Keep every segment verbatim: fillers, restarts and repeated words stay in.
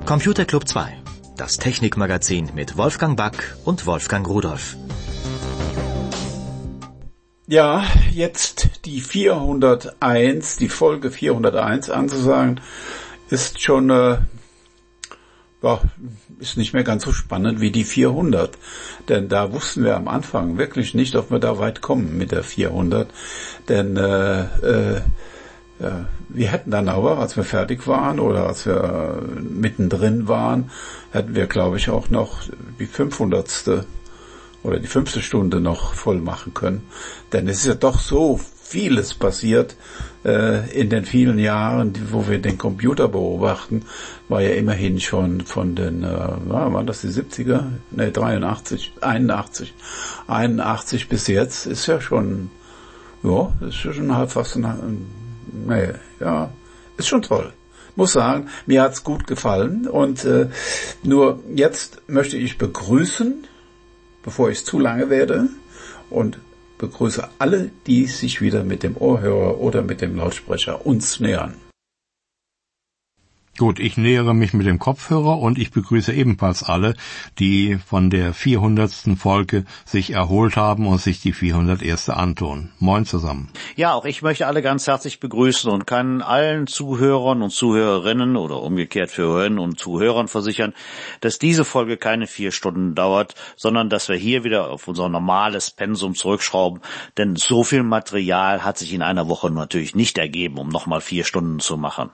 Computer Club zwei, das Technikmagazin mit Wolfgang Back und Wolfgang Rudolph. Ja, jetzt die vierhunderteins, die Folge vierhunderteins anzusagen, ist schon, äh, ja, ist nicht mehr ganz so spannend wie die vierhundert. Denn da wussten wir am Anfang wirklich nicht, ob wir da weit kommen mit der vierhundert. Denn äh, äh, ja, wir hätten dann aber, als wir fertig waren oder als wir mittendrin waren, hätten wir, glaube ich, auch noch die fünfhundertste oder die fünfte Stunde noch voll machen können. Denn es ist ja doch so vieles passiert äh, in den vielen Jahren, die, wo wir den Computer beobachten, war ja immerhin schon von den, äh, waren das die siebziger? Ne, dreiundachtzig, einundachtzig. einundachtzig bis jetzt ist ja schon, ja, ist ja schon halb fast ein, nee, ja, ist schon toll. Muss sagen, mir hat's gut gefallen und äh, nur jetzt möchte ich begrüßen, bevor ich zu lange werde, und begrüße alle, die sich wieder mit dem Ohrhörer oder mit dem Lautsprecher uns nähern. Gut, ich nähere mich mit dem Kopfhörer und ich begrüße ebenfalls alle, die von der vierhundertsten Folge sich erholt haben und sich die vierhunderterste antun. Moin zusammen. Ja, auch ich möchte alle ganz herzlich begrüßen und kann allen Zuhörern und Zuhörerinnen oder umgekehrt für Hörerinnen und Zuhörern versichern, dass diese Folge keine vier Stunden dauert, sondern dass wir hier wieder auf unser normales Pensum zurückschrauben, denn so viel Material hat sich in einer Woche natürlich nicht ergeben, um nochmal vier Stunden zu machen.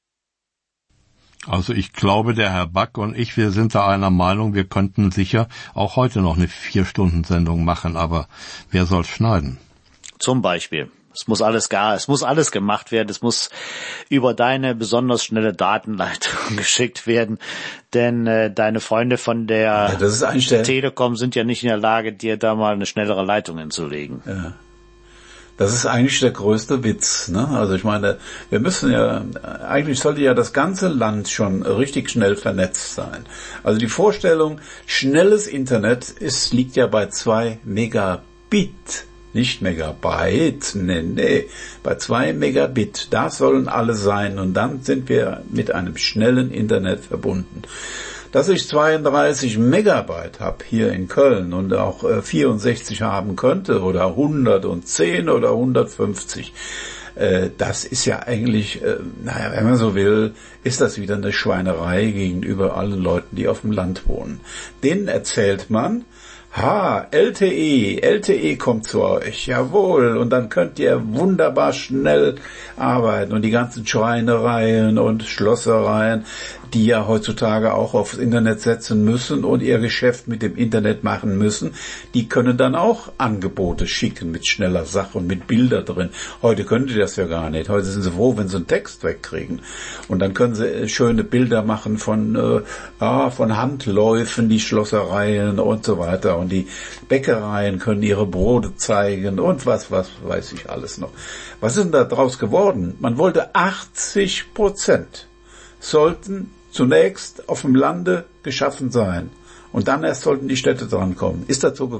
Also ich glaube, der Herr Back und ich, wir sind da einer Meinung, wir könnten sicher auch heute noch eine Vier-Stunden-Sendung machen, aber wer soll's schneiden? Zum Beispiel. Es muss alles gar, es muss alles gemacht werden, es muss über deine besonders schnelle Datenleitung geschickt werden, denn äh, deine Freunde von der ja, das ist eigentlich der Telekom sind ja nicht in der Lage, dir da mal eine schnellere Leitung hinzulegen. Ja. Das ist eigentlich der größte Witz, ne? Also ich meine, wir müssen ja, eigentlich sollte ja das ganze Land schon richtig schnell vernetzt sein. Also die Vorstellung, schnelles Internet ist, liegt ja bei zwei Megabit, nicht Megabyte, nee, nee, bei zwei Megabit. Da sollen alle sein und dann sind wir mit einem schnellen Internet verbunden. Dass ich zweiunddreißig Megabyte habe hier in Köln und auch äh, vierundsechzig haben könnte oder hundertzehn oder hundertfünfzig, äh, das ist ja eigentlich, äh, naja, wenn man so will, ist das wieder eine Schweinerei gegenüber allen Leuten, die auf dem Land wohnen. Denen erzählt man, ha, L T E, L T E kommt zu euch, jawohl, und dann könnt ihr wunderbar schnell arbeiten und die ganzen Schreinereien und Schlossereien, die ja heutzutage auch aufs Internet setzen müssen und ihr Geschäft mit dem Internet machen müssen, die können dann auch Angebote schicken mit schneller Sache und mit Bilder drin. Heute können die das ja gar nicht. Heute sind sie froh, wenn sie einen Text wegkriegen. Und dann können sie schöne Bilder machen von, äh, ah, von Handläufen, die Schlossereien und so weiter. Und die Bäckereien können ihre Brote zeigen und was, was weiß ich alles noch. Was ist denn da draus geworden? Man wollte achtzig Prozent sollten zunächst auf dem Lande geschaffen sein. Und dann erst sollten die Städte drankommen. Ist das so gekommen?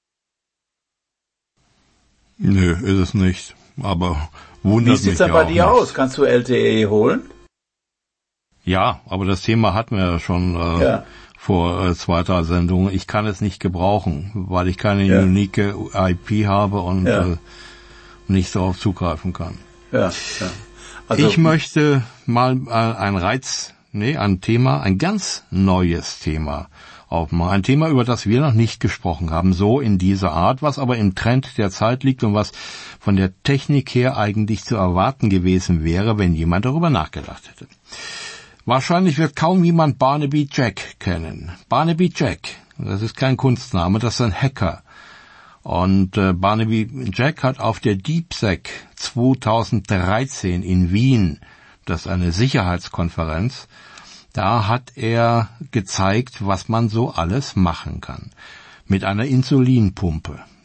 Nö, ist es nicht. Aber wundert mich. Wie sieht's denn bei dir aus? Kannst du L T E holen? Ja, aber das Thema hatten wir ja schon äh, ja. vor äh, zwei, drei Sendungen. Ich kann es nicht gebrauchen, weil ich keine ja. unique I P habe und ja. äh, nicht darauf zugreifen kann. Ja, ja. Also, ich möchte mal äh, ein Reiz, nee, ein Thema, ein ganz neues Thema aufmachen. Ein Thema, über das wir noch nicht gesprochen haben, so in dieser Art, was aber im Trend der Zeit liegt und was von der Technik her eigentlich zu erwarten gewesen wäre, wenn jemand darüber nachgedacht hätte. Wahrscheinlich wird kaum jemand Barnaby Jack kennen. Barnaby Jack, das ist kein Kunstname, das ist ein Hacker. Und äh, Barnaby Jack hat auf der DeepSec zweitausenddreizehn in Wien, das ist eine Sicherheitskonferenz, da hat er gezeigt, was man so alles machen kann. Mit einer Insulinpumpe.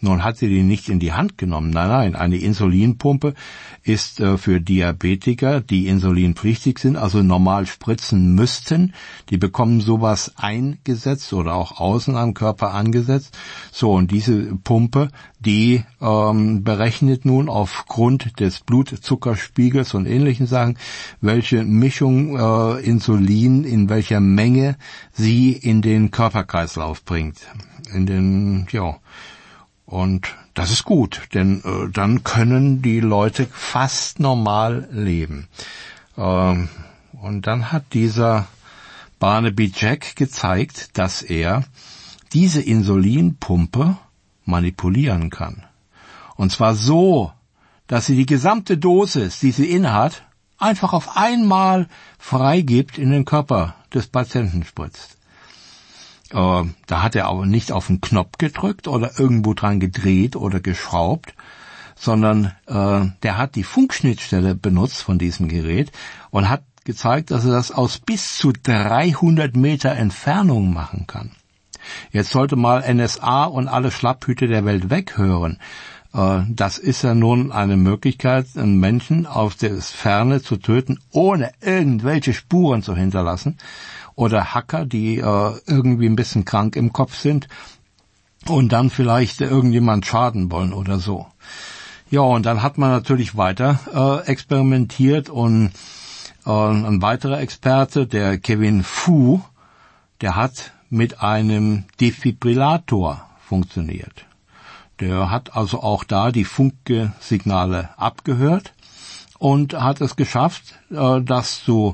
Nun hat sie die nicht in die Hand genommen. Nein, nein, eine Insulinpumpe ist äh, für Diabetiker, die insulinpflichtig sind, also normal spritzen müssten. Die bekommen sowas eingesetzt oder auch außen am Körper angesetzt. So, und diese Pumpe, die ähm, berechnet nun aufgrund des Blutzuckerspiegels und ähnlichen Sachen, welche Mischung äh, Insulin in welcher Menge sie in den Körperkreislauf bringt. In den, ja... Und das ist gut, denn äh, dann können die Leute fast normal leben. Ähm, und dann hat dieser Barnaby Jack gezeigt, dass er diese Insulinpumpe manipulieren kann. Und zwar so, dass sie die gesamte Dosis, die sie innehat, einfach auf einmal freigibt in den Körper des Patienten spritzt. Äh, da hat er aber nicht auf den Knopf gedrückt oder irgendwo dran gedreht oder geschraubt, sondern äh, der hat die Funkschnittstelle benutzt von diesem Gerät und hat gezeigt, dass er das aus bis zu dreihundert Meter Entfernung machen kann. Jetzt sollte mal N S A und alle Schlapphüte der Welt weghören. Äh, das ist ja nun eine Möglichkeit, einen Menschen aus der Ferne zu töten, ohne irgendwelche Spuren zu hinterlassen. Oder Hacker, die äh, irgendwie ein bisschen krank im Kopf sind und dann vielleicht irgendjemand schaden wollen oder so. Ja, und dann hat man natürlich weiter äh, experimentiert und äh, ein weiterer Experte, der Kevin Fu, der hat mit einem Defibrillator funktioniert. Der hat also auch da die Funksignale abgehört und hat es geschafft, äh, das zu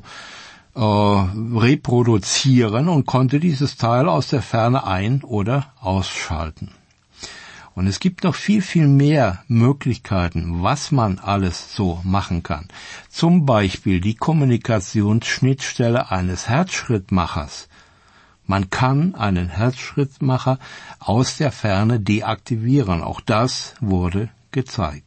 reproduzieren und konnte dieses Teil aus der Ferne ein- oder ausschalten. Und es gibt noch viel, viel mehr Möglichkeiten, was man alles so machen kann. Zum Beispiel die Kommunikationsschnittstelle eines Herzschrittmachers. Man kann einen Herzschrittmacher aus der Ferne deaktivieren. Auch das wurde gezeigt.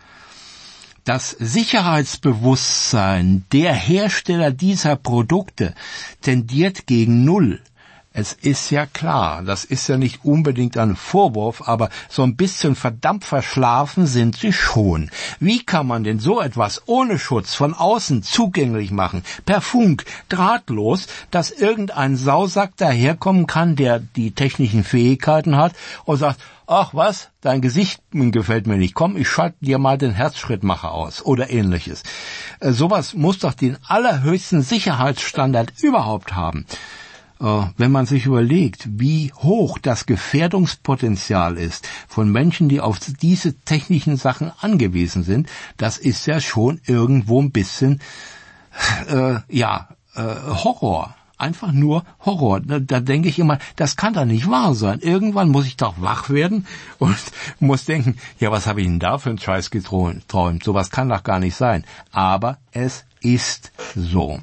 Das Sicherheitsbewusstsein der Hersteller dieser Produkte tendiert gegen Null. Es ist ja klar, das ist ja nicht unbedingt ein Vorwurf, aber so ein bisschen verdammt verschlafen sind sie schon. Wie kann man denn so etwas ohne Schutz von außen zugänglich machen, per Funk, drahtlos, dass irgendein Sausack daherkommen kann, der die technischen Fähigkeiten hat und sagt, ach was, dein Gesicht gefällt mir nicht, komm, ich schalte dir mal den Herzschrittmacher aus oder ähnliches. Äh, sowas muss doch den allerhöchsten Sicherheitsstandard überhaupt haben. Äh, wenn man sich überlegt, wie hoch das Gefährdungspotenzial ist von Menschen, die auf diese technischen Sachen angewiesen sind, das ist ja schon irgendwo ein bisschen, äh, ja, äh, Horror. Einfach nur Horror. Da, da denke ich immer, das kann doch nicht wahr sein. Irgendwann muss ich doch wach werden und muss denken, ja, was habe ich denn da für einen Scheiß geträumt? Sowas kann doch gar nicht sein. Aber es ist so.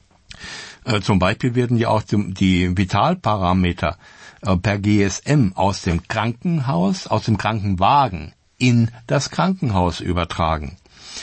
Äh, zum Beispiel werden ja auch die Vitalparameter äh, per G S M aus dem Krankenhaus, aus dem Krankenwagen in das Krankenhaus übertragen.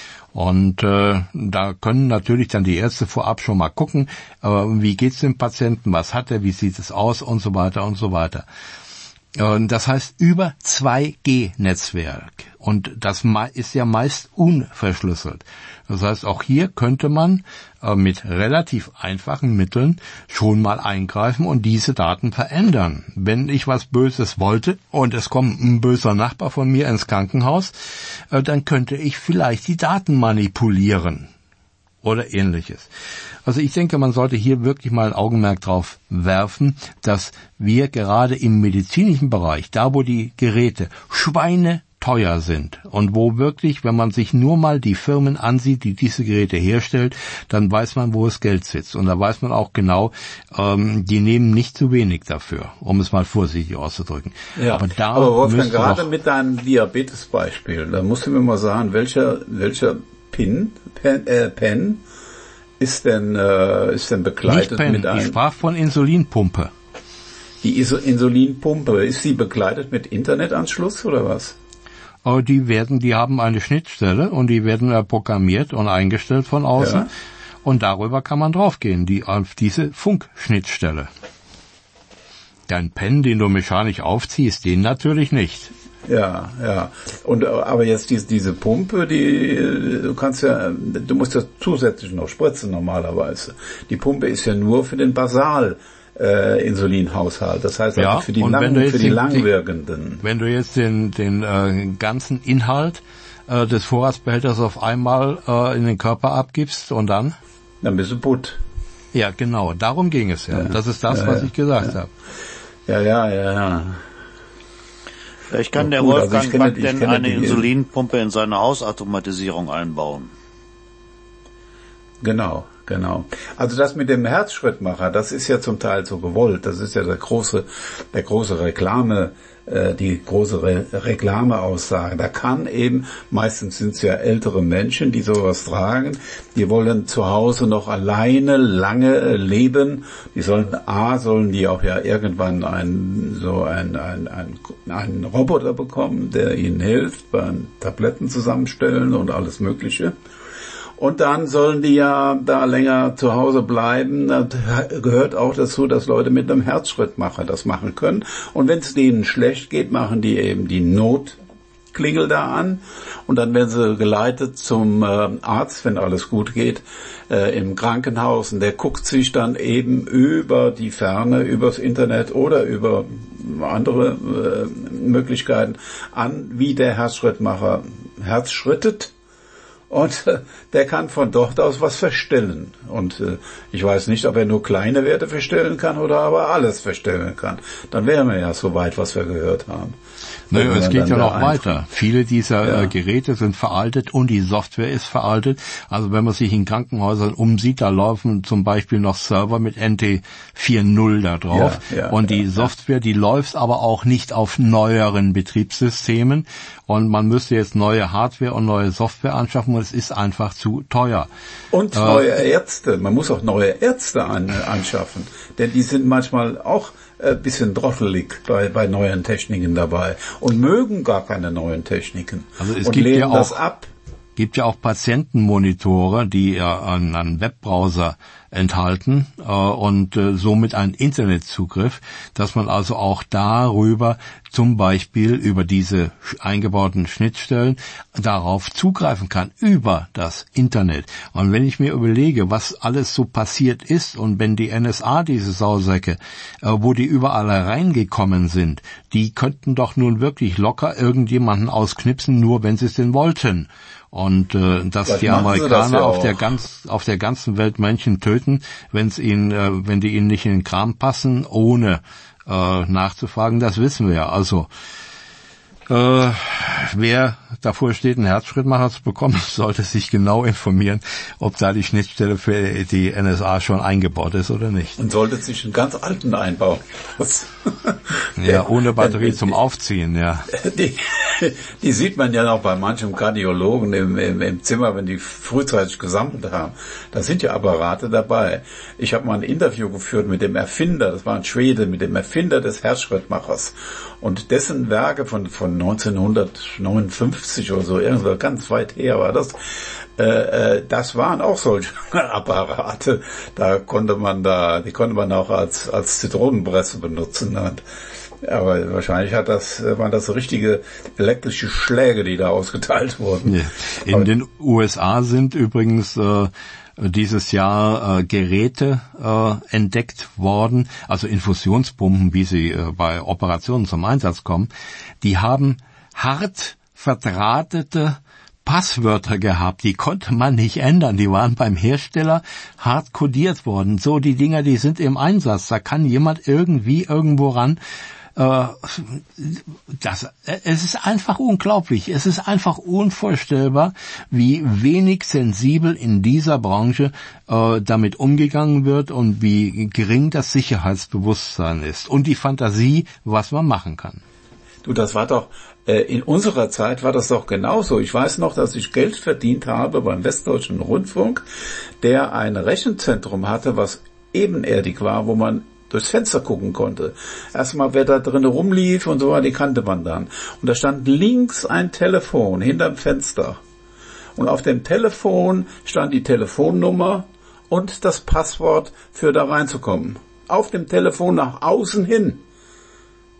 Und äh, da können natürlich dann die Ärzte vorab schon mal gucken, äh, wie geht's dem Patienten, was hat er, wie sieht es aus und so weiter und so weiter. Und das heißt über zwei G Netzwerk. Und das ist ja meist unverschlüsselt. Das heißt, auch hier könnte man äh, mit relativ einfachen Mitteln schon mal eingreifen und diese Daten verändern. Wenn ich was Böses wollte und es kommt ein böser Nachbar von mir ins Krankenhaus, äh, dann könnte ich vielleicht die Daten manipulieren oder ähnliches. Also ich denke, man sollte hier wirklich mal ein Augenmerk drauf werfen, dass wir gerade im medizinischen Bereich, da wo die Geräte schweineteuer sind und wo wirklich, wenn man sich nur mal die Firmen ansieht, die diese Geräte herstellt, dann weiß man, wo das Geld sitzt. Und da weiß man auch genau, ähm, die nehmen nicht zu wenig dafür, um es mal vorsichtig auszudrücken. Ja, aber, da aber Wolfgang, gerade mit deinem Diabetes-Beispiel, da musst du mir mal sagen, welcher, welcher Pin, Pen, äh, Pen ist denn, äh, ist denn begleitet Nicht Pen, mit einem... Ich sprach von Insulinpumpe. Die Iso- Insulinpumpe, ist sie begleitet mit Internetanschluss oder was? Oh, die werden, die haben eine Schnittstelle und die werden äh, programmiert und eingestellt von außen. Ja. Und darüber kann man draufgehen, die, auf diese Funkschnittstelle. Dein Pen, den du mechanisch aufziehst, den natürlich nicht. Ja, ja. Und aber jetzt diese, diese Pumpe, die du kannst ja, du musst ja zusätzlich noch spritzen normalerweise. Die Pumpe ist ja nur für den Basal äh, Insulinhaushalt. Das heißt ja, also für die lang, für die den, langwirkenden. Wenn du jetzt den den äh, ganzen Inhalt äh, des Vorratsbehälters auf einmal äh, in den Körper abgibst und dann dann bist du putt. Ja, genau. Darum ging es ja. ja. Das ist das, ja, was ich gesagt ja. habe. Ja, ja, ja, ja. Vielleicht kann ja, der gut, Wolfgang also Back kenne, denn kenne eine die, Insulinpumpe in seine Hausautomatisierung einbauen. Genau, genau. Also das mit dem Herzschrittmacher, das ist ja zum Teil so gewollt. Das ist ja der große, der große Reklame, äh, die große Re- Reklameaussage. Da kann eben, meistens sind es ja ältere Menschen, die sowas tragen, die wollen zu Hause noch alleine lange äh, leben. Die sollen, A, sollen die auch ja irgendwann ein, so ein, ein, ein, einen Roboter bekommen, der ihnen hilft beim Tabletten zusammenstellen und alles Mögliche. Und dann sollen die ja da länger zu Hause bleiben. Das gehört auch dazu, dass Leute mit einem Herzschrittmacher das machen können. Und wenn es denen schlecht geht, machen die eben die Notklingel da an. Und dann werden sie geleitet zum äh, Arzt, wenn alles gut geht, äh, im Krankenhaus. Und der guckt sich dann eben über die Ferne, übers Internet oder über andere äh, Möglichkeiten an, wie der Herzschrittmacher Herz schrittet. Und äh, der kann von dort aus was verstellen. Und äh, ich weiß nicht, ob er nur kleine Werte verstellen kann oder aber alles verstellen kann. Dann wären wir ja so weit, was wir gehört haben. Naja, es geht ja noch weiter. Viele dieser ja. äh, Geräte sind veraltet und die Software ist veraltet. Also wenn man sich in Krankenhäusern umsieht, da laufen zum Beispiel noch Server mit N T vier Punkt null da drauf. Ja, ja, und die ja, Software, die läuft aber auch nicht auf neueren Betriebssystemen. Und man müsste jetzt neue Hardware und neue Software anschaffen und es ist einfach zu teuer. Und äh, neue Ärzte. Man muss auch neue Ärzte an, äh, anschaffen. Denn die sind manchmal auch ein bisschen drottelig bei, bei neuen Techniken dabei und mögen gar keine neuen Techniken. Also es und gibt lehnen ja auch, das ab. gibt ja auch Patientenmonitore, die ja einen, einen Webbrowser enthalten äh, und äh, somit einen Internetzugriff, dass man also auch darüber zum Beispiel über diese eingebauten Schnittstellen darauf zugreifen kann, über das Internet. Und wenn ich mir überlege, was alles so passiert ist und wenn die N S A, diese Sausäcke, äh, wo die überall reingekommen sind, die könnten doch nun wirklich locker irgendjemanden ausknipsen, nur wenn sie es denn wollten. Und äh, dass Vielleicht die Amerikaner das ja auf der ganz auf der ganzen Welt Menschen töten, wenn es ihnen äh, wenn die ihnen nicht in den Kram passen, ohne äh, nachzufragen, das wissen wir ja. Also äh, wer davor steht, einen Herzschrittmacher zu bekommen, sollte sich genau informieren, ob da die Schnittstelle für die N S A schon eingebaut ist oder nicht. Und sollte sich einen ganz alten einbauen. Ja, ohne Batterie zum Aufziehen, ja. Die, die sieht man ja auch bei manchem Kardiologen im, im, im Zimmer, wenn die frühzeitig gesammelt haben. Da sind ja Apparate dabei. Ich habe mal ein Interview geführt mit dem Erfinder, das war ein Schwede, mit dem Erfinder des Herzschrittmachers. Und dessen Werke von, von neunzehnhundertneunundfünfzig oder so, irgendwo ganz weit her war das, äh, das waren auch solche Apparate. Da konnte man da, die konnte man auch als, als Zitronenpresse benutzen. Und, aber wahrscheinlich hat das, waren das so richtige elektrische Schläge, die da ausgeteilt wurden. Ja. In aber den U S A sind übrigens äh, dieses Jahr äh, Geräte äh, entdeckt worden, also Infusionspumpen, wie sie äh, bei Operationen zum Einsatz kommen, die haben hart verdrahtete Passwörter gehabt, die konnte man nicht ändern, die waren beim Hersteller hart kodiert worden. So, die Dinger, die sind im Einsatz, da kann jemand irgendwie irgendwo ran. Äh, das, es ist einfach unglaublich, es ist einfach unvorstellbar, wie wenig sensibel in dieser Branche äh, damit umgegangen wird und wie gering das Sicherheitsbewusstsein ist und die Fantasie, was man machen kann. Du, das war doch, äh, in unserer Zeit war das doch genauso. Ich weiß noch, dass ich Geld verdient habe beim Westdeutschen Rundfunk, der ein Rechenzentrum hatte, was ebenerdig war, wo man durchs Fenster gucken konnte. Erstmal, wer da drin rumlief und so, die kannte man dann. Und da stand links ein Telefon hinterm Fenster. Und auf dem Telefon stand die Telefonnummer und das Passwort für da reinzukommen. Auf dem Telefon nach außen hin.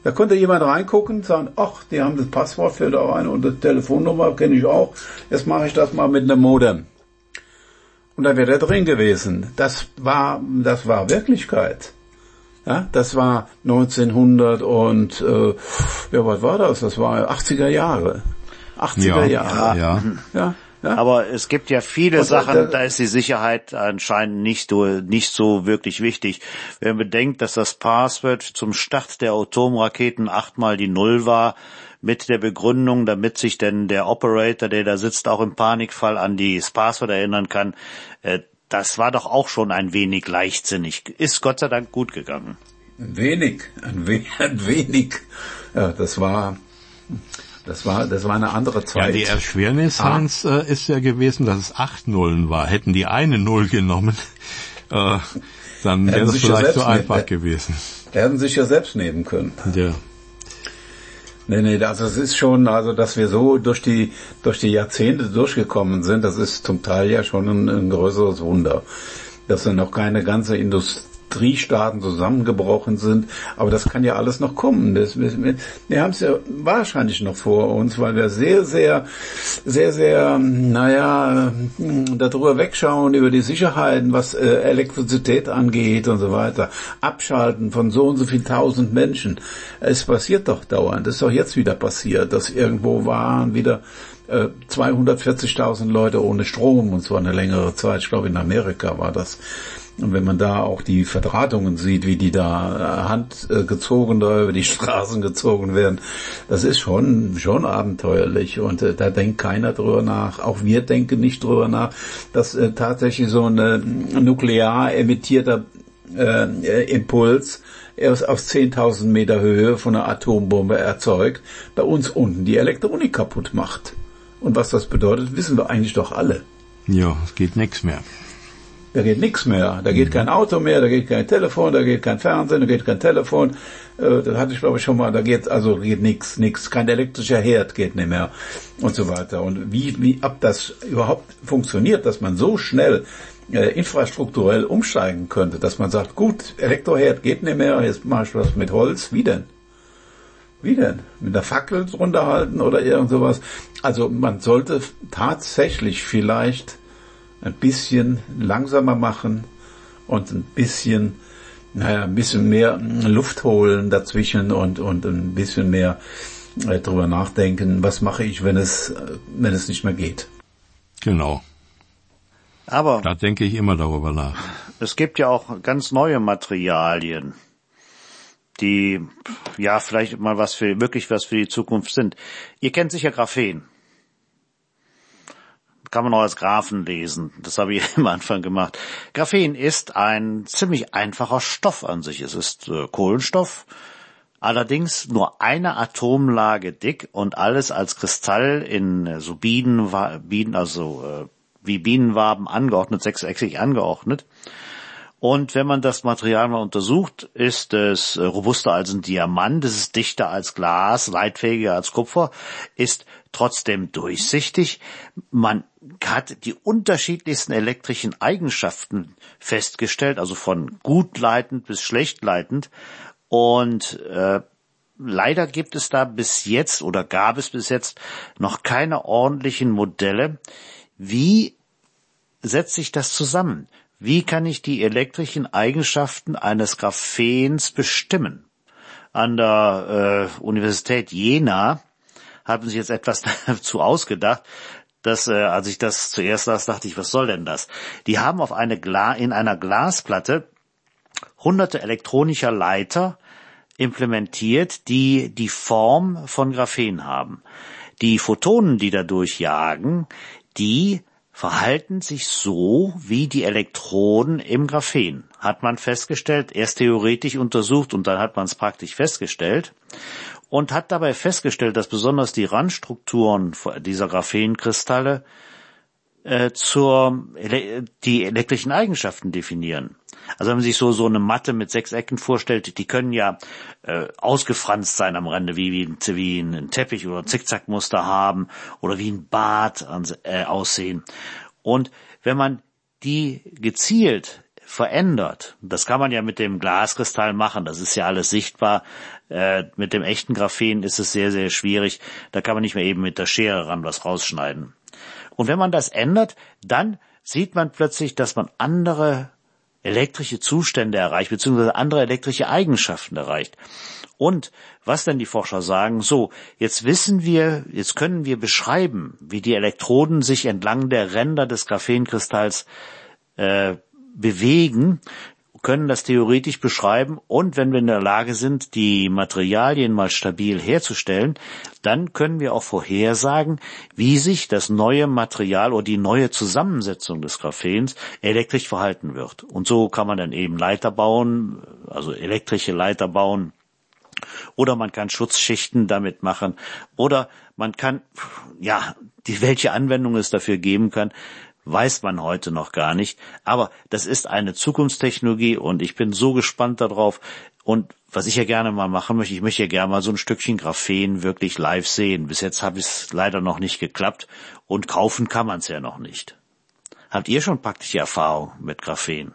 Da konnte jemand reingucken und sagen, ach, die haben das Passwort für da rein und die Telefonnummer kenne ich auch. Jetzt mache ich das mal mit einem Modem. Und dann wäre er drin gewesen. Das war, das war Wirklichkeit. Ja, das war neunzehnhundert und, äh, ja, was war das? Das war achtziger Jahre. achtziger Ja, Jahre. ja. Ja. Ja. Aber es gibt ja viele Und, Sachen, äh, da ist die Sicherheit anscheinend nicht so, nicht so wirklich wichtig. Wenn man bedenkt, dass das Passwort zum Start der Atomraketen achtmal die Null war, mit der Begründung, damit sich denn der Operator, der da sitzt, auch im Panikfall an das Passwort erinnern kann, äh, das war doch auch schon ein wenig leichtsinnig. Ist Gott sei Dank gut gegangen. Ein wenig, ein wenig, ein wenig. Ja, das war, das war, das war eine andere Zeit. Ja, die Erschwernis, Ah. Heinz, äh, ist ja gewesen, dass es acht Nullen war. Hätten die eine Null genommen, äh, dann wäre Hätten das sich ja vielleicht selbst so einfach nicht- gewesen. Hätten sich ja selbst nehmen können. Ja. Nee, nee, also es ist schon, also dass wir so durch die durch die Jahrzehnte durchgekommen sind, das ist zum Teil ja schon ein, ein größeres Wunder. Dass dann noch keine ganze Industriestaaten zusammengebrochen sind, aber das kann ja alles noch kommen. Das, wir wir haben es ja wahrscheinlich noch vor uns, weil wir sehr, sehr, sehr, sehr, naja, darüber wegschauen, über die Sicherheiten, was äh, Elektrizität angeht und so weiter. Abschalten von so und so viel tausend Menschen. Es passiert doch dauernd. Das ist doch jetzt wieder passiert, dass irgendwo waren wieder äh, zweihundertvierzigtausend Leute ohne Strom, und zwar eine längere Zeit. Ich glaube, in Amerika war das. Und wenn man da auch die Verdrahtungen sieht, wie die da handgezogen da über die Straßen gezogen werden, das ist schon schon abenteuerlich. Und äh, da denkt keiner drüber nach. Auch wir denken nicht drüber nach, dass äh, tatsächlich so ein äh, nuklear emittierter äh, Impuls aus, aus zehntausend Meter Höhe von einer Atombombe erzeugt, bei uns unten die Elektronik kaputt macht. Und was das bedeutet, wissen wir eigentlich doch alle. Ja, es geht nichts mehr. Da geht nichts mehr. Da geht kein Auto mehr, da geht kein Telefon, da geht kein Fernsehen, da geht kein Telefon. Äh, das hatte ich glaube ich schon mal. Da geht also geht nichts, nichts. Kein elektrischer Herd geht nicht mehr und so weiter. Und wie wie ab das überhaupt funktioniert, dass man so schnell äh, infrastrukturell umsteigen könnte, dass man sagt, gut, Elektroherd geht nicht mehr, jetzt mach ich was mit Holz. Wie denn? Wie denn? Mit einer Fackel drunter halten oder irgend sowas? Also man sollte tatsächlich vielleicht ein bisschen langsamer machen und ein bisschen, naja, ein bisschen mehr Luft holen dazwischen und, und ein bisschen mehr äh, drüber nachdenken, was mache ich, wenn es, wenn es nicht mehr geht. Genau. Aber Da denke ich immer darüber nach. es gibt ja auch ganz neue Materialien, die ja vielleicht mal was für wirklich was für die Zukunft sind. Ihr kennt sicher Graphen. Kann man auch als Graphen lesen. Das habe ich am Anfang gemacht. Graphen ist ein ziemlich einfacher Stoff an sich. Es ist äh, Kohlenstoff, allerdings nur eine Atomlage dick und alles als Kristall in äh, so Bienen, Bienen also äh, wie Bienenwaben angeordnet, sechseckig angeordnet. Und wenn man das Material mal untersucht, ist es robuster als ein Diamant, es ist dichter als Glas, leitfähiger als Kupfer, ist trotzdem durchsichtig. Man hat die unterschiedlichsten elektrischen Eigenschaften festgestellt, also von gut leitend bis schlecht leitend. Und äh, leider gibt es da bis jetzt oder gab es bis jetzt noch keine ordentlichen Modelle. Wie setzt sich das zusammen? Wie kann ich die elektrischen Eigenschaften eines Graphens bestimmen? An der äh, Universität Jena haben sich jetzt etwas dazu ausgedacht, dass, äh, als ich das zuerst las, dachte ich, was soll denn das? Die haben auf eine Gla- in einer Glasplatte hunderte elektronischer Leiter implementiert, die die Form von Graphen haben. Die Photonen, die dadurch jagen, die verhalten sich so wie die Elektroden im Graphen. Hat man festgestellt, erst theoretisch untersucht und dann hat man es praktisch festgestellt und hat dabei festgestellt, dass besonders die Randstrukturen dieser Graphenkristalle äh, zur die elektrischen Eigenschaften definieren. Also wenn man sich so so eine Matte mit sechs Ecken vorstellt, die können ja äh, ausgefranst sein am Rande, wie wie, wie ein Teppich oder ein Zickzackmuster haben oder wie ein Bad äh, aussehen. Und wenn man die gezielt verändert. Das kann man ja mit dem Glaskristall machen, das ist ja alles sichtbar. Äh, mit dem echten Graphen ist es sehr, sehr schwierig. Da kann man nicht mehr eben mit der Schere ran was rausschneiden. Und wenn man das ändert, dann sieht man plötzlich, dass man andere elektrische Zustände erreicht, beziehungsweise andere elektrische Eigenschaften erreicht. Und was denn die Forscher sagen, so, jetzt wissen wir, jetzt können wir beschreiben, wie die Elektroden sich entlang der Ränder des Graphenkristalls äh, bewegen, können das theoretisch beschreiben, und wenn wir in der Lage sind, die Materialien mal stabil herzustellen, dann können wir auch vorhersagen, wie sich das neue Material oder die neue Zusammensetzung des Graphens elektrisch verhalten wird. Und so kann man dann eben Leiter bauen, also elektrische Leiter bauen, oder man kann Schutzschichten damit machen, oder man kann, ja, die, welche Anwendung es dafür geben kann, weiß man heute noch gar nicht. Aber das ist eine Zukunftstechnologie und ich bin so gespannt darauf. Und was ich ja gerne mal machen möchte, ich möchte ja gerne mal so ein Stückchen Graphen wirklich live sehen. Bis jetzt habe es leider noch nicht geklappt und kaufen kann man es ja noch nicht. Habt ihr schon praktische Erfahrung mit Graphen?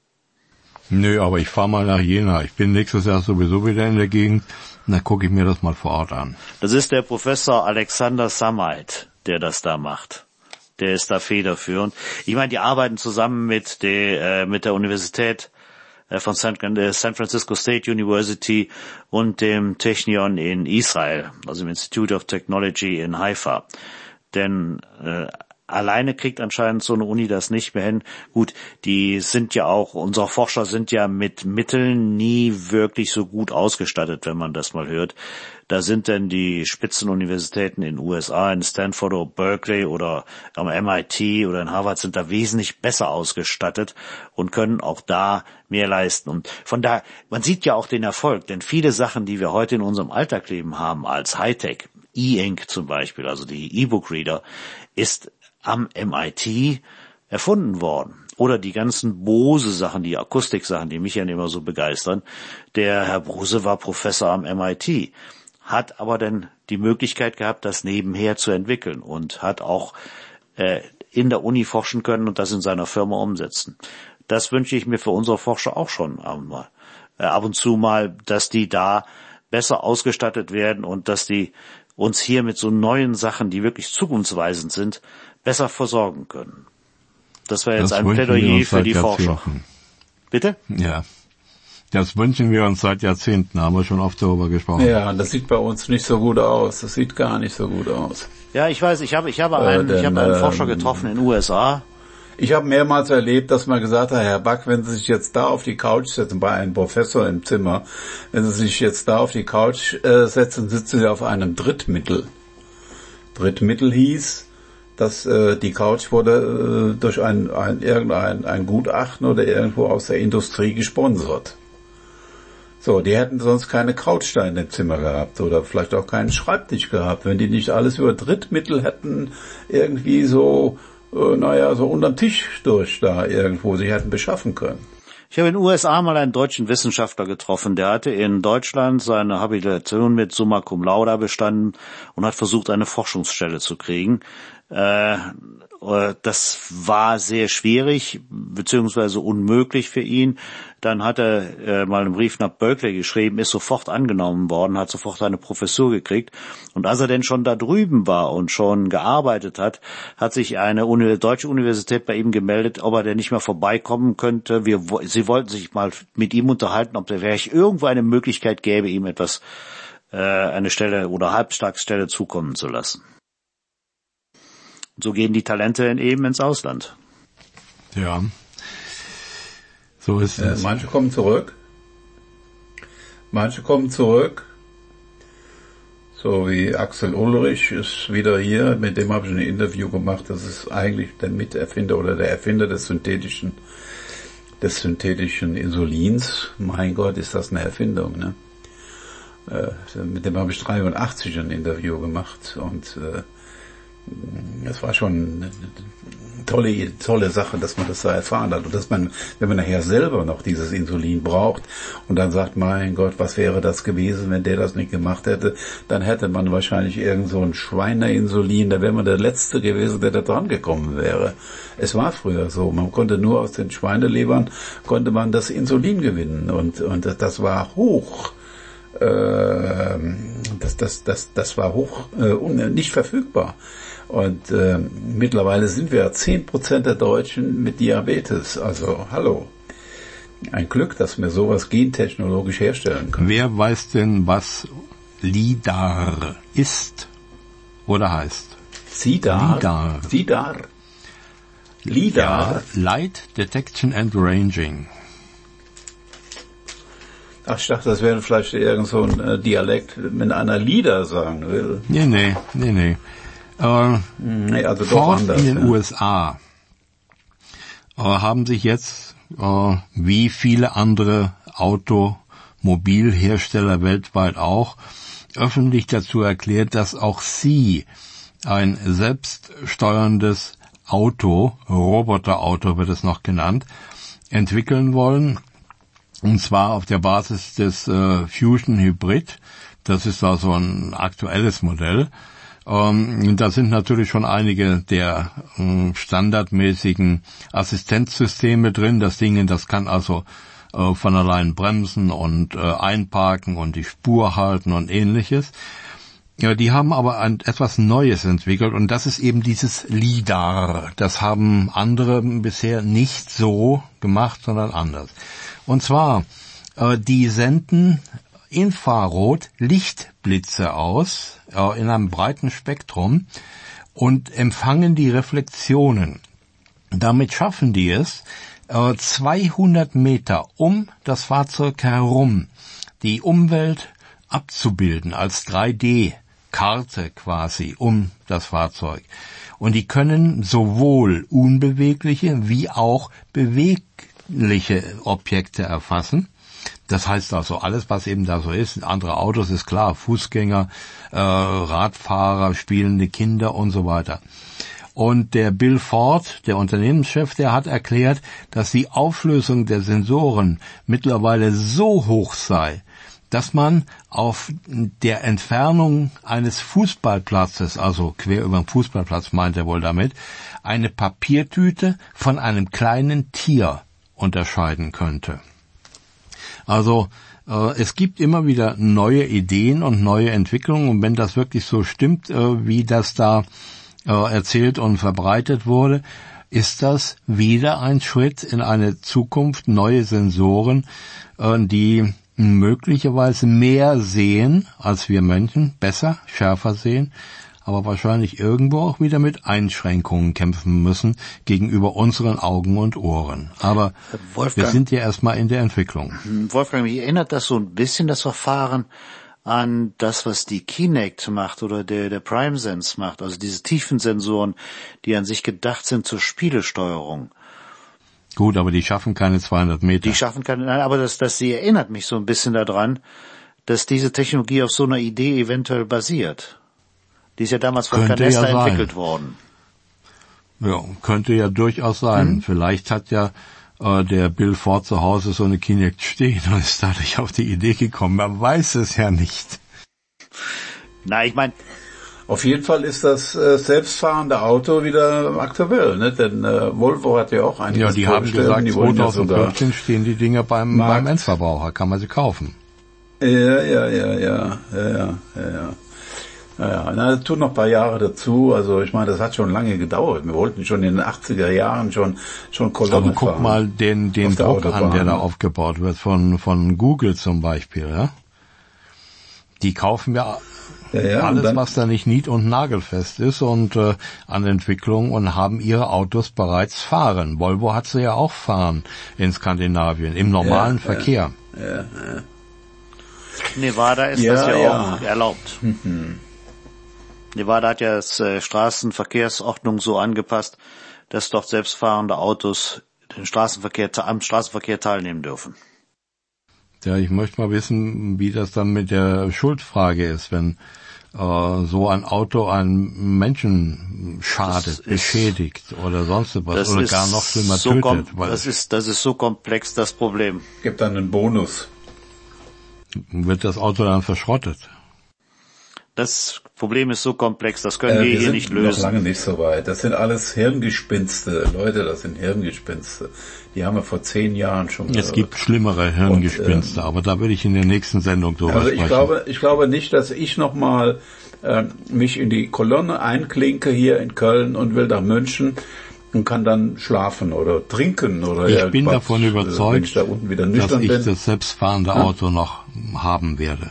Nö, aber ich fahre mal nach Jena. Ich bin nächstes Jahr sowieso wieder in der Gegend und dann gucke ich mir das mal vor Ort an. Das ist der Professor Alexander Samait, der das da macht. Der ist da federführend. Ich meine, die arbeiten zusammen mit der, äh, mit der Universität äh, von San, äh, San Francisco State University und dem Technion in Israel, also im Institute of Technology in Haifa. Denn äh, alleine kriegt anscheinend so eine Uni das nicht mehr hin. Gut, die sind ja auch, unsere Forscher sind ja mit Mitteln nie wirklich so gut ausgestattet, wenn man das mal hört. Da sind denn die Spitzenuniversitäten in den U S A, in Stanford oder Berkeley oder am M I T oder in Harvard sind da wesentlich besser ausgestattet und können auch da mehr leisten. Und von da, man sieht ja auch den Erfolg, denn viele Sachen, die wir heute in unserem Alltagsleben haben als Hightech, E-Ink zum Beispiel, also die E-Book-Reader, ist am M I T erfunden worden. Oder die ganzen Bose-Sachen, die Akustik-Sachen, die mich ja immer so begeistern. Der Herr Bose war Professor am M I T, hat aber dann die Möglichkeit gehabt, das nebenher zu entwickeln und hat auch äh, in der Uni forschen können und das in seiner Firma umsetzen. Das wünsche ich mir für unsere Forscher auch schon einmal. Äh, ab und zu mal, dass die da besser ausgestattet werden und dass die uns hier mit so neuen Sachen, die wirklich zukunftsweisend sind, besser versorgen können. Das wäre jetzt das ein Plädoyer für die Forscher. Bitte? Ja. Das wünschen wir uns seit Jahrzehnten, haben wir schon oft darüber gesprochen. Ja, das sieht bei uns nicht so gut aus. Das sieht gar nicht so gut aus. Ja, ich weiß, ich habe ich habe einen, äh, denn, ich habe einen ähm, Forscher getroffen in den U S A. Ich habe mehrmals erlebt, dass man gesagt hat, Herr Back, wenn Sie sich jetzt da auf die Couch setzen, bei einem Professor im Zimmer, wenn Sie sich jetzt da auf die Couch äh, setzen, sitzen Sie auf einem Drittmittel. Drittmittel hieß, dass äh, die Couch wurde äh, durch ein, ein irgendein ein Gutachten oder irgendwo aus der Industrie gesponsert. So, die hätten sonst keine Couch da in dem Zimmer gehabt oder vielleicht auch keinen Schreibtisch gehabt, wenn die nicht alles über Drittmittel hätten irgendwie so, äh, naja, so unterm Tisch durch da irgendwo sie hätten beschaffen können. Ich habe in den U S A mal einen deutschen Wissenschaftler getroffen, der hatte in Deutschland seine Habilitation mit Summa Cum Laude bestanden und hat versucht, eine Forschungsstelle zu kriegen. Äh, das war sehr schwierig, beziehungsweise unmöglich für ihn. Dann hat er äh, mal einen Brief nach Berkeley geschrieben, ist sofort angenommen worden, hat sofort eine Professur gekriegt. Und als er denn schon da drüben war und schon gearbeitet hat, hat sich eine Uni- deutsche Universität bei ihm gemeldet, ob er denn nicht mehr vorbeikommen könnte. Wir, sie wollten sich mal mit ihm unterhalten, ob da vielleicht irgendwo eine Möglichkeit gäbe, ihm etwas, äh, eine Stelle oder Halbtagsstelle zukommen zu lassen. So gehen die Talente eben ins Ausland. Ja, so ist es. Äh, manche kommen zurück. Manche kommen zurück. So wie Axel Ulrich ist wieder hier. Mit dem habe ich ein Interview gemacht. Das ist eigentlich der Miterfinder oder der Erfinder des synthetischen, des synthetischen Insulins. Mein Gott, ist das eine Erfindung, ne? Äh, mit dem habe ich dreiundachtzig ein Interview gemacht und äh, das war schon eine tolle, tolle Sache, dass man das da erfahren hat. Und dass man, wenn man nachher selber noch dieses Insulin braucht und dann sagt, mein Gott, was wäre das gewesen, wenn der das nicht gemacht hätte, dann hätte man wahrscheinlich irgend so ein Schweineinsulin, da wäre man der Letzte gewesen, der da dran gekommen wäre. Es war früher so, man konnte nur aus den Schweinelebern, konnte man das Insulin gewinnen und, und das war hoch. Das, das, das, das war hoch, äh, nicht verfügbar. Und äh, mittlerweile sind wir zehn Prozent der Deutschen mit Diabetes. Also, hallo. Ein Glück, dass wir sowas gentechnologisch herstellen können. Wer weiß denn, was LIDAR ist oder heißt? SIDAR? LIDAR. SIDAR. LIDAR. Ja, Light Detection and Ranging. Ach, ich dachte, das wäre vielleicht irgend so ein äh, Dialekt, wenn einer Lieder sagen will. Nee, nee, nee, nee. Äh, nee also doch Ford anders, in den ja. U S A äh, haben sich jetzt, äh, wie viele andere Automobilhersteller weltweit auch, öffentlich dazu erklärt, dass auch sie ein selbststeuerndes Auto, Roboterauto wird es noch genannt, entwickeln wollen. Und zwar auf der Basis des äh, Fusion Hybrid. Das ist also ein aktuelles Modell. Ähm, da sind natürlich schon einige der äh, standardmäßigen Assistenzsysteme drin. Das Ding, das kann also äh, von allein bremsen und äh, einparken und die Spur halten und ähnliches. Ja, die haben aber ein, etwas Neues entwickelt und das ist eben dieses LIDAR. Das haben andere bisher nicht so gemacht, sondern anders. Und zwar, äh, die senden Infrarot-Lichtblitze aus äh, in einem breiten Spektrum und empfangen die Reflexionen. Damit schaffen die es, äh, zweihundert Meter um das Fahrzeug herum die Umwelt abzubilden als drei D Karte quasi um das Fahrzeug. Und die können sowohl unbewegliche wie auch bewegliche Objekte erfassen. Das heißt also, alles, was eben da so ist, andere Autos ist klar, Fußgänger, äh, Radfahrer, spielende Kinder und so weiter. Und der Bill Ford, der Unternehmenschef, der hat erklärt, dass die Auflösung der Sensoren mittlerweile so hoch sei, dass man auf der Entfernung eines Fußballplatzes, also quer über den Fußballplatz meint er wohl damit, eine Papiertüte von einem kleinen Tier unterscheiden könnte. Also äh, es gibt immer wieder neue Ideen und neue Entwicklungen und wenn das wirklich so stimmt, äh, wie das da äh, erzählt und verbreitet wurde, ist das wieder ein Schritt in eine Zukunft, neue Sensoren, äh, die möglicherweise mehr sehen als wir Menschen, besser, schärfer sehen, aber wahrscheinlich irgendwo auch wieder mit Einschränkungen kämpfen müssen gegenüber unseren Augen und Ohren. Aber Wolfgang, wir sind ja erstmal in der Entwicklung. Wolfgang, mich erinnert das so ein bisschen, das Verfahren, an das, was die Kinect macht oder der, der PrimeSense macht, also diese Tiefensensoren, die an sich gedacht sind zur Spielesteuerung. Gut, aber die schaffen keine zweihundert Meter. Die schaffen keine, nein, aber das, das, sie erinnert mich so ein bisschen daran, dass diese Technologie auf so einer Idee eventuell basiert. Die ist ja damals von Canesta ja entwickelt worden. Ja, könnte ja durchaus sein. Hm. Vielleicht hat ja äh, der Bill Ford zu Hause so eine Kinect stehen und ist dadurch auf die Idee gekommen. Man weiß es ja nicht. Na, ich meine, auf jeden Fall ist das äh, selbstfahrende Auto wieder aktuell, ne? Denn äh, Volvo hat ja auch einiges. Ja, die haben gesagt, zweitausendfünfzehn stehen die Dinger beim, beim Endverbraucher, kann man sie kaufen. Ja, ja, ja, ja, ja, ja, ja, ja. Naja, na, das tut noch ein paar Jahre dazu. Also ich meine, das hat schon lange gedauert. Wir wollten schon in den achtziger Jahren schon schon Kolonne fahren. Aber guck mal den den Druck der an, der da aufgebaut wird von von Google zum Beispiel. Ja? Die kaufen ja, ja, ja alles, dann, was da nicht nied- und nagelfest ist und äh, an Entwicklung und haben ihre Autos bereits fahren. Volvo hat sie ja auch fahren in Skandinavien im normalen ja, Verkehr. Ja, ja, ja. Nevada ist ja, das ja, ja auch erlaubt. Mhm. Nevada hat ja das äh, Straßenverkehrsordnung so angepasst, dass dort selbstfahrende Autos den Straßenverkehr, am Straßenverkehr teilnehmen dürfen. Ja, ich möchte mal wissen, wie das dann mit der Schuldfrage ist, wenn äh, so ein Auto einen Menschen schadet, beschädigt oder sonst was oder gar noch schlimmer so tötet. Kom- Weil das ist, das ist so komplex, das Problem. Gibt dann einen Bonus. Wird das Auto dann verschrottet? Das Problem ist so komplex, das können Äh, wir wir hier sind nicht noch lösen. lange nicht so weit. Das sind alles Hirngespinste. Leute, das sind Hirngespinste. Die haben wir vor zehn Jahren schon Es gehört. gibt schlimmere Hirngespinste, aber da will ich in der nächsten Sendung drüber Also sprechen. ich glaube, ich glaube nicht, dass ich nochmal äh, mich in die Kolonne einklinke hier in Köln und will nach München und kann dann schlafen oder trinken oder Ich irgendwas, bin davon äh, überzeugt, wenn ich da unten wieder dass nüchtern ich bin. das selbstfahrende Ja? Auto noch haben werde.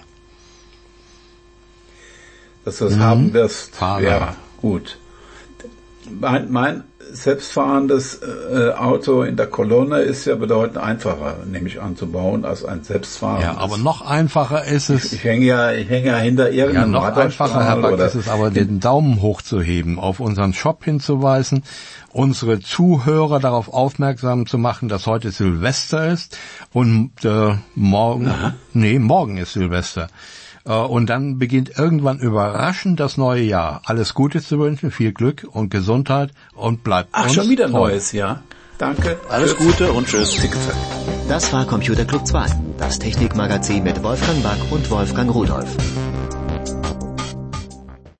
Dass du das haben wirst. Fahrer. Ja, gut. Mein, mein selbstfahrendes äh, Auto in der Kolonne ist ja bedeutend einfacher, nämlich anzubauen, als ein selbstfahrendes. Ja, aber noch einfacher ist es, Ich hänge ja, ich hänge ja hinter ja, irgendeinem noch einfacher, Herr Radarstrahl Back, oder ist es aber, den Daumen hochzuheben, auf unseren Shop hinzuweisen, unsere Zuhörer darauf aufmerksam zu machen, dass heute Silvester ist und äh, morgen, Aha. nee, morgen ist Silvester. Äh, und dann beginnt irgendwann überraschend das neue Jahr. Alles Gute zu wünschen, viel Glück und Gesundheit und bleibt Ach, uns schon wieder treu. Neues Jahr. Danke. Alles Gute und tschüss. Zickzack. Das war Computer Club zwei, das Technikmagazin mit Wolfgang Back und Wolfgang Rudolph.